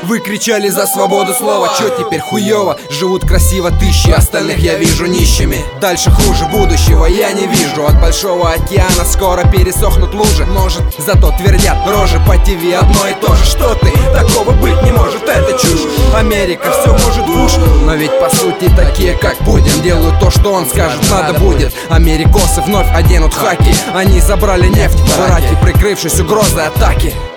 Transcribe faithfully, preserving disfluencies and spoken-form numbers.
Вы кричали за свободу слова, чё теперь хуёво? Живут красиво тысячи, остальных я вижу нищими. Дальше хуже будущего я не вижу. От большого океана скоро пересохнут лужи. Может, зато твердят рожи по ТВ одно и то же. Что ты? Такого быть не может, это чушь. Америка все может в уж, но ведь по сути такие как Путин делают то, что он скажет, надо будет. Америкосы вновь оденут хаки. Они забрали нефть в Ираке, прикрывшись угрозой атаки.